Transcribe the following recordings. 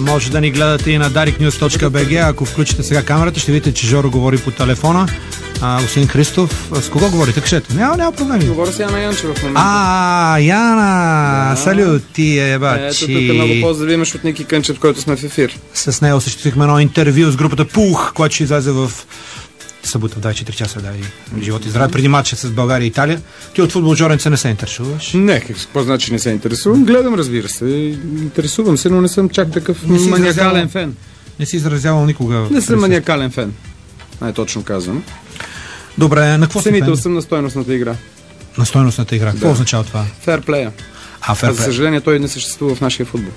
Може да ни гледате и на dariknews.bg. Ако включите сега камерата, ще видите, че Жоро говори по телефона. Господин Христов, с кого говорите? Кажете. Няма проблеми. Говоря с Яна Янчева в момента. Яна! Да. Салюти, бачи. Ето тук много поздрави имаш от Ники Кънчев, в който сме в ефир. С нея осъществихме едно интервю с групата Пух, което ще излезе в събота в 24 часа, живот и здраве, преди матча с България и Италия. Ти от футбол, Жоренце, не се интересуваш? Не, какво значи не се интересувам? Гледам, разбира се. Интересувам се, но не съм чак такъв маниакален фен. Не си изразявал никога? Не съм маниакален фен. Най-точно казвам. Добре, на какво ценител съм на стойностната игра. На стойностната игра? Какво означава това? Ферплея. За съжаление, той не съществува в нашия футбол.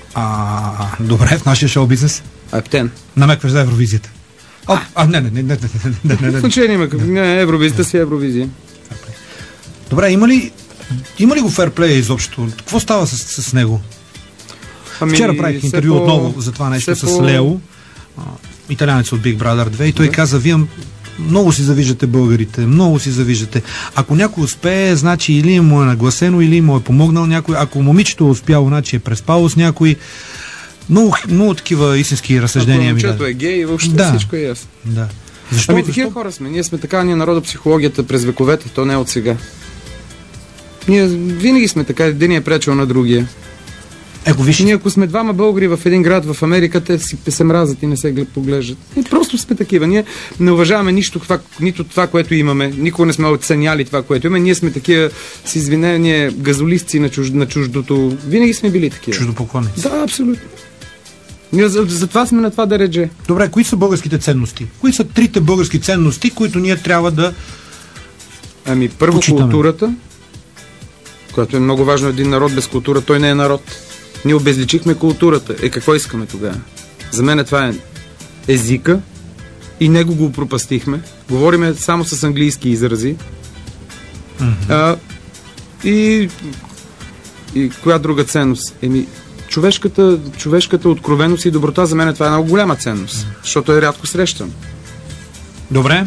Добре, в нашия шоу-бизнес? Аптен. Намекваш за Евровизията. Не. Значение има. Евровизията си Евровизия. Добре, има ли го ферплея изобщо? Какво става с него? Вчера правих интервю отново за това нещо с Лео, италянец от Big Brother 2, и той каза: вие много си завиждате българите, много си завиждате. Ако някой успее, значи или му е нагласено, или му е помогнал някой. Ако момичето е успяло, значи е преспало с някой. Много такива истински разсъждения. Ако момчето е гей, въобще всичко е ясно. Да. Защо? Такива хора сме. Ние сме така, ние народопсихологията през вековете, то не е от сега. Ние винаги сме така, един е пречил на другия. Ние ако сме двама българи в един град в Америка, те се мразят и не се поглеждат. И просто сме такива. Ние не уважаваме нито това, което имаме. Никога не сме оценяли това, което имаме. Ние сме такива, с извинение, газолистци на чуждото. Винаги сме били такива. Чуждопоклонници. Да, абсолютно. Ние затова сме на това дередже. Добре, кои са българските ценности? Кои са трите български ценности, които ние трябва да първо почитаме? Културата, която е много важно. Един народ без култура, той не е народ. Ние обезличихме културата. Какво искаме тогава? За мен това е езика и него го пропастихме. Говориме само с английски изрази. И коя друга ценност? Човешката откровеност и доброта, за мен това е много голяма ценност, защото е рядко срещан. Добре.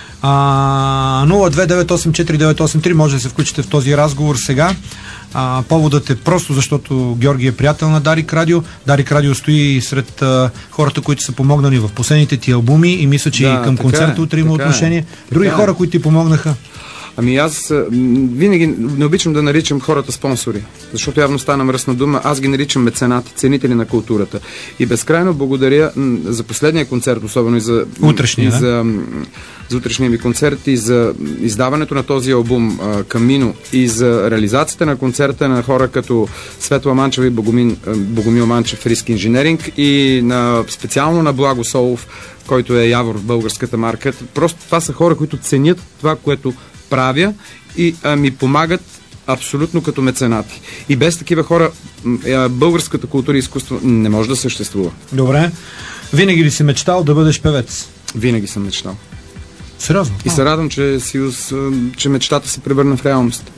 029849883 може да се включите в този разговор сега. Поводът е просто защото Георги е приятел на Дарик Радио. Дарик Радио стои сред хората, които са помогнали в последните ти албуми, и мисля, че и към концерта утре има отношение. Други хора, които ти помогнаха? Аз винаги не обичам да наричам хората спонсори, защото явно стана мръсна дума. Аз ги наричам меценати, ценители на културата. И безкрайно благодаря за последния концерт, особено и за утрешния ми концерт, и за издаването на този албум Камино, и за реализацията на концерта на хора като Светла Манчева и Богомил Манчев, Риск Инженеринг, и специално на Благо Солов, който е Явор в българската марка. Просто това са хора, които ценят това, което правя, и ми помагат абсолютно като меценати. И без такива хора българската култура и изкуство не може да съществува. Добре. Винаги ли си мечтал да бъдеш певец? Винаги съм мечтал. Сериозно? И се радвам, че мечтата се превърна в реалност.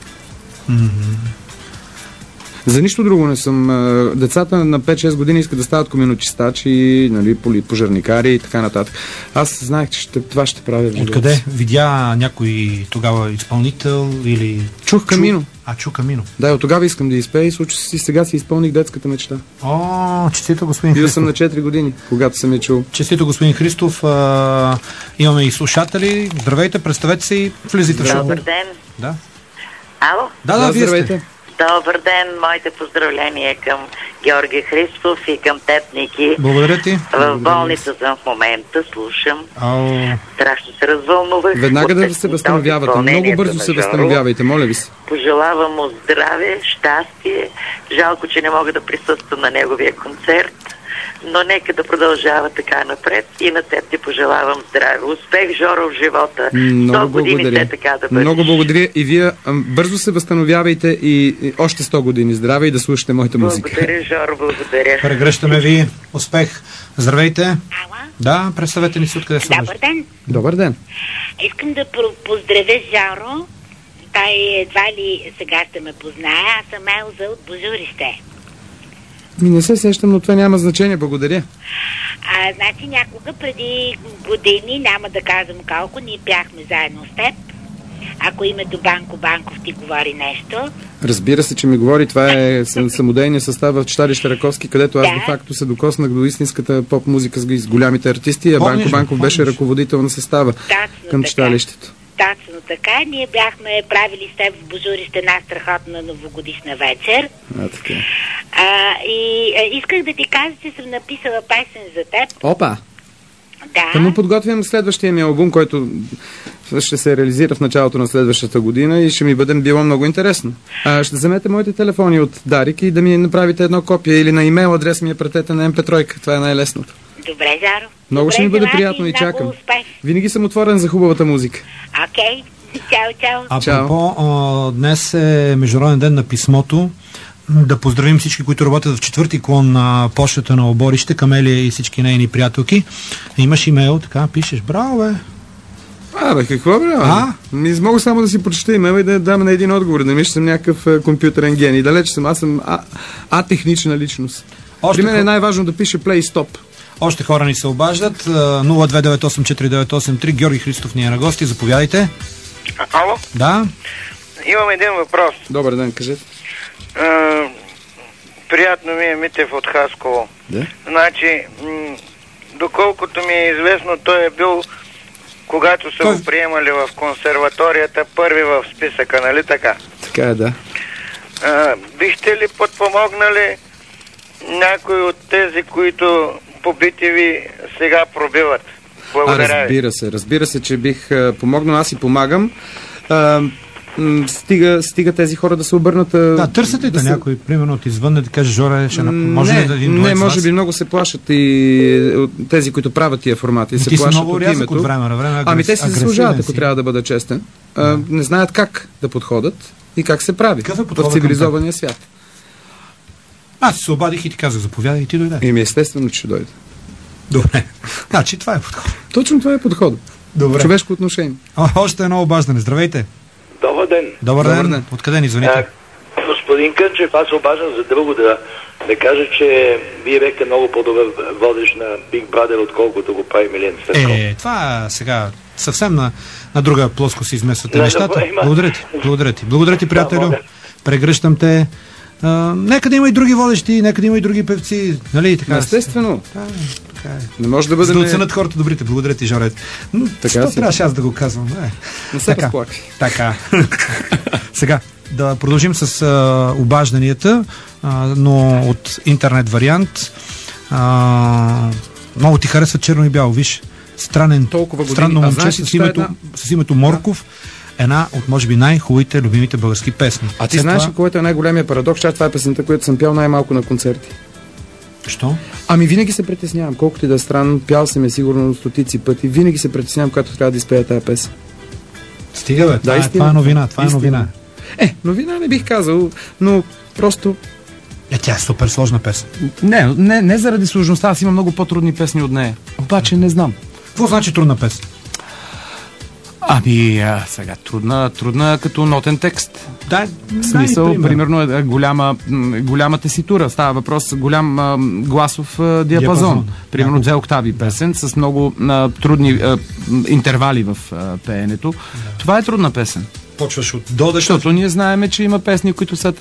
За нищо друго не съм. Децата на 5-6 години искат да стават коминочистачи, пожарникари и така нататък. Аз знаех, че това ще правя в живота. Откъде? Видя някой тогава изпълнител или... Чух Камино. Чух Камино. Да, от тогава искам да изпея и случи се, сега си изпълних детската мечта. Честито, господин Христов. Бил съм на 4 години, когато съм я чул. Честито, господин Христов. Имаме и слушатели. Здравейте, представете се и влизайте в шоу. Добър ден. Да. Ало? Да, вие сте. Добър ден, моите поздравления към Георги Христов и към теб, Ники. Благодаря ти. В болница съм в момента, слушам. Страшно се развълнувах. Веднага да се възстановявате. Много бързо се възстановявайте, моля ви се. Пожелавам му здраве, щастие. Жалко, че не мога да присъствам на неговия концерт, но нека да продължава така напред, и на теб ти пожелавам здраве. Успех, Жоро, в живота. 100 години те така да бъдеш. Много благодаря, и вие бързо се възстановявайте, и още 100 години здраве, и да слушате моята музика. Благодаря, Жоро, благодаря. Прегръщаме ви. Успех. Здравейте. Ала? Да, представете ни се откъде се. Добър ден. Добър ден. Искам да поздравя Жоро. Той едва ли сега ще ме познае. Аз съм Елза от Божурище. Не се сещам, но това няма значение. Благодаря. Значи някога преди години, няма да казвам колко, ние бяхме заедно с теб. ако името Банко Банков ти говори нещо. Разбира се, че ми говори. Това е самодейния състав в читалище Раковски, където аз де-факто се докоснах до истинската поп-музика с голямите артисти, а Банко Банков беше ръководител на състава към читалището. Точно така. Ние бяхме правили с теб в Божурище една страхотна новогодишна вечер. Така. И исках да ти кажа, че съм написала песен за теб. Опа! Да. Тъмно подготвям следващия ми албум, който ще се реализира в началото на следващата година и ще ми бъде било много интересно. Ще вземете моите телефони от Дарик и да ми направите едно копие или на имейл адрес ми я пратете на MP3. Това е най-лесното. Добре, Жаро. Много ще ми бъде приятно и чакам. Успех. Винаги съм отворен за хубавата музика. Окей. Чао. Апропо, днес е Международен ден на писмото. Да поздравим всички, които работят в четвърти клон на почтата на Оборище, Камелия и всички нейни приятелки. Имаш имейл, така пишеш. Браво, бе! Бе, какво, бе? Мога само да си прочета имейла и да дам на един отговор. Да мисля, съм някакъв компютърен гений. Далеч съм. Аз съм атехнична личност. При мен е най-важно да пише play stop. Още хора ни се обаждат. 029849883. Георги Христов ни е на гости. Заповядайте. Ало? Да. Имам един въпрос. Добър ден, кажете. Приятно ми е Митев от Хасково. Да? Значи, доколкото ми е известно, той е бил, когато са го приемали в консерваторията, първи в списъка, нали така? Така е, да. Бихте ли подпомогнали някой от тези, които по BTV сега пробиват? Благодаря ви. Разбира се, че бих помогнал. Аз и помагам. Стига тези хора да се обърнат. Търсете да някой, примерно от извън, да каже, Жоре, може ли да един дует с вас? Може би много се плашат и тези, които правят тия формати. Се плашат от името. От време на време. Те се заслужават, ако трябва да бъда честен. Не знаят как да подходят и как се прави в цивилизования свят. Аз се обадих и ти казах, заповядай и ти дойде. Естествено, че ще дойде. Добре. Значи, това е подход. Точно това е подход. Добре. Човешко отношение. Още едно обаждане. Здравейте. Добър ден. Добър ден. Откъде ни звъните? Господин Кънчев, аз се обаждам за друго да кажа, че вие бяхте много по-добър водещ на Big Brother, отколкото го прави Милен Цветков. Това сега съвсем на друга плоско си измествате нещата. Благодаря ти, приятелю. Прегръщам те. Нека да има и други водещи, нека да има и други певци. Нали, така? Естествено. Така е. Не може да бъде. За да оценят хората добрите. Благодаря ти, Жорет. Защо трябваше аз да го казвам? Не се разплакай. Така. Сега, да продължим с обажданията, но от интернет вариант. Много ти харесва черно и бяло, виж. Странно момче с името Морков. Една от, може би, най-хубавите, любимите български песни. А ти знаеш ли, което е най-големия парадокс? Това е песента, която съм пял най-малко на концерти. Що? Винаги се притеснявам. Колкото и да е странно, пял съм я сигурно стотици пъти. Винаги се притеснявам, когато трябва да изпея тази песен. Стига, бе. Това е новина. Новина не бих казал, но просто... Тя е супер сложна песен. Не заради сложността. Аз имам много по-трудни песни от нея. Обаче не знам. Какво значи трудна песен? Сега трудна като нотен текст. В смисъл, примерно е голяма теситура. Става въпрос голям гласов диапазон. Примерно 2 октави песен с много трудни интервали в пеенето. Това е трудна песен. Почваш от до, защото ние знаеме, че има песни, които са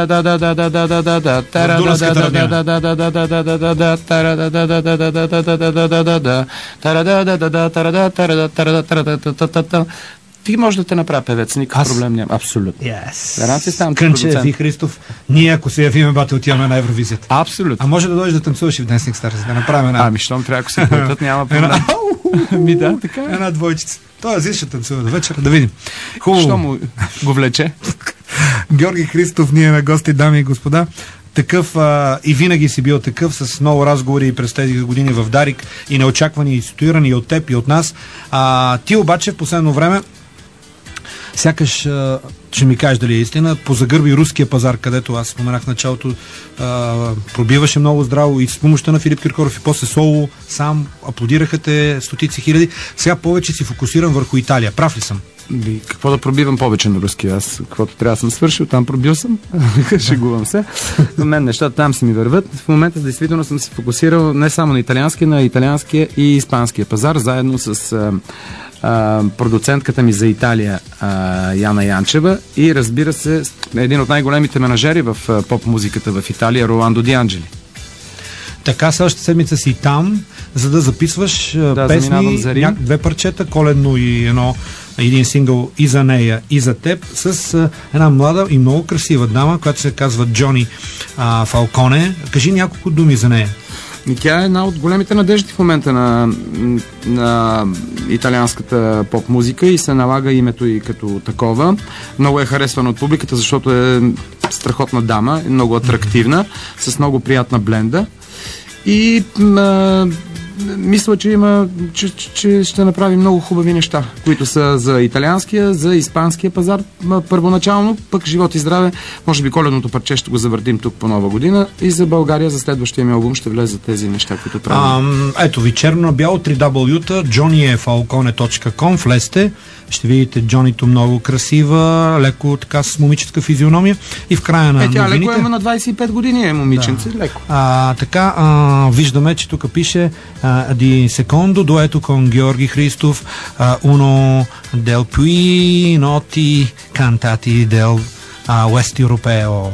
ти може да те направи певец, никакъв проблем няма. Абсолютно. Гаранция ставам Кънчев и Христов. Ние, ако се явиме, бате, отиваме на Евровизията. Абсолютно. А може да дойдеш да танцуваш и в Dancing Stars, да направим една... щом трябва, ако се платят, няма проблем. Така е. Една двойчица. Той Азис ще танцува до вечера, да видим. Хубаво. Що му го влече? Георги Христов, ние на гости, дами и господа. Такъв и винаги си бил такъв, с много разговори през тези години в Дарик и неочаквани, и ситуирани и от теб, и от нас. Ти обаче в последно време сякаш, ще ми кажеш дали е истина, позагърби руския пазар, където аз споменах в началото, пробиваше много здраво и с помощта на Филип Киркоров и после соло, сам аплодираха те стотици хиляди. Сега повече си фокусирам върху Италия. Прав ли съм? Какво да пробивам повече на руски? Аз каквото трябва съм свършил, там пробил съм. Шегувам се. На мен нещата там си ми върват. В момента действително съм се фокусирал не само на италианския, на италианския и испанския пазар, заедно с продуцентката ми за Италия Яна Янчева и разбира се един от най-големите менажери в поп-музиката в Италия Роландо Ди Анджели. Така, следващата седмица си там, за да записваш песни, две парчета, коледно и един сингъл и за нея, и за теб, с една млада и много красива дама, която се казва Джони Фалконе. Кажи няколко думи за нея. И тя е една от големите надежди в момента на италианската поп-музика и се налага името и като такова. Много е харесвана от публиката, защото е страхотна дама, много атрактивна, с много приятна бленда. И мисля, че ще направи много хубави неща, които са за италианския, за испанския пазар първоначално, пък живот и здраве, може би коледното парче ще го завъртим тук по Нова година и за България за следващия ми албум ще влезе тези неща, които правим. Ето ви, черно на бяло, 3W-та, johnnyfalcone.com, влезте, ще видите Джонито много красива, леко така с момичетка физиономия и в края на тя новините... леко е на 25 години е момиченце, да. Леко. Така, виждаме, че тук пише di secondo duetto con Георги Христов, uno del più noti cantati del West Europeo.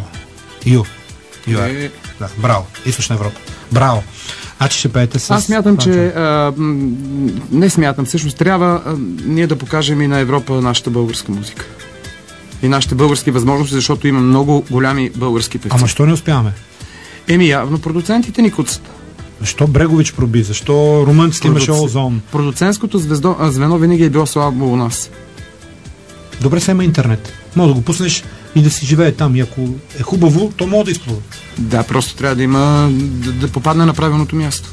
Да, браво, Източна Европа. Браво. Значи ще пеете с... Аз смятам, че... не смятам, всъщност трябва ние да покажем и на Европа нашата българска музика. И нашите български възможности, защото има много голями български певци. Ама що не успяваме? Явно продуцентите ни куцат. Защо Брегович проби? Защо румънците имаше Озон? Продуцентското звено винаги е било слабо у нас. Добре, сега има интернет. Може да го пуснеш и да си живее там. И ако е хубаво, то може да изплува. Да, просто трябва да има да попадне на правилното място.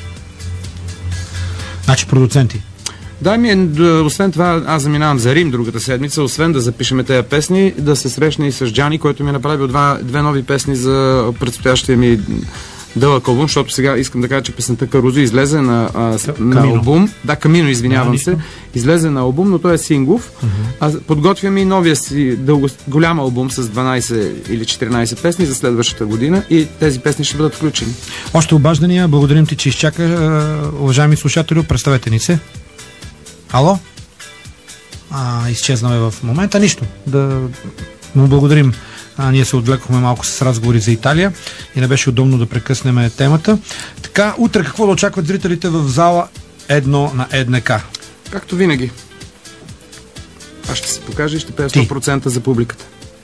Значи продуценти. Да, освен това, аз заминавам за Рим другата седмица, освен да запишеме тези песни, да се срещне и с Джани, който ми е направил две нови песни за предстоящия ми дълъг албум, защото сега искам да кажа, че песента Карузо излезе на албум. Да, Камино, извинявам се. Излезе на албум, но той е синглов. Подготвям и новия си голям албум с 12 или 14 песни за следващата година и тези песни ще бъдат включени. Още обаждания. Благодарим ти, че изчака. Уважаеми слушатели, представете ни се. Ало? Изчезнаме в момента. Нищо. Да му благодарим. Ние се отвлекохме малко с разговори за Италия и не беше удобно да прекъснем темата. Така, утре какво да очакват зрителите в зала 1 на ЕДНК? Както винаги. Аз ще се покажа и ще пея 100% за публиката.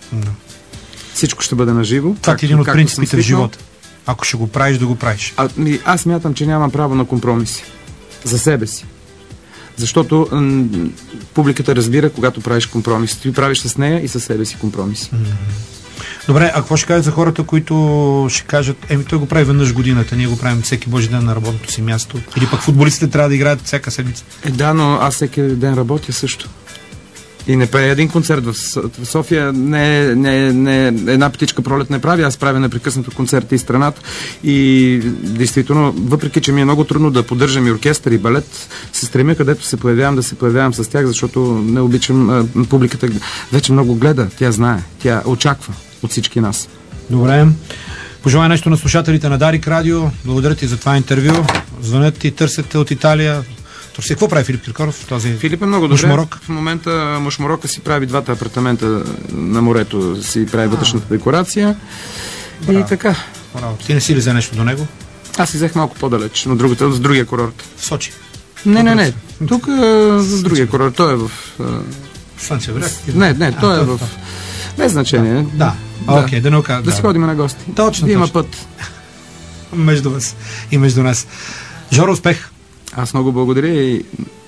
Всичко ще бъде наживо. Това е един от принципите в живота. Ако ще го правиш, да го правиш. Аз мятам, че нямам право на компромиси. За себе си. Защото публиката разбира, когато правиш компромиси. Ти правиш с нея и със себе си компромиси. Добре, а какво ще кажат за хората, които ще кажат, той го прави веднъж годината, ние го правим всеки божи ден на работното си място? Или пък футболистите трябва да играят всяка седмица? Да, но аз всеки ден работя също. И не правя един концерт в София, не една птичка пролет не прави, аз правя непрекъснато концерти из страната и действително, въпреки че ми е много трудно да поддържам и оркестър и балет, се стремя където се появявам да се появявам с тях, защото не обичам публиката, вече много гледа, тя знае, тя очаква от всички нас. Добре. Пожелая нещо на слушателите на Дарик Радио. Благодаря ти за това интервю. Звънят и търсят от Италия. Какво прави Филип Киркоров? Филип е много добре. В момента Мушморока си прави двата апартамента на морето, си прави вътрешната декорация. Браво. И така. Браво. Ти не си ли взе нещо до него? Аз си взех малко по-далеч, но с другия курорт. В Сочи? Не. Тук с другия курорт. Той е в... Слънчев бряг? Не, той е в... Без значение. Да. Окей, да си ходим на гости. Точно. Има път. Между вас и между нас. Жоро, успех! Аз много благодаря и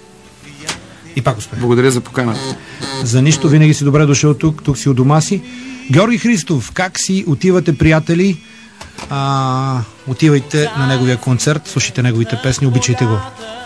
пак успех. Благодаря за поканата. За нищо, винаги си добре дошъл тук си у дома си. Георги Христов, как си отивате, приятели? Отивайте на неговия концерт, слушайте неговите песни, обичайте го.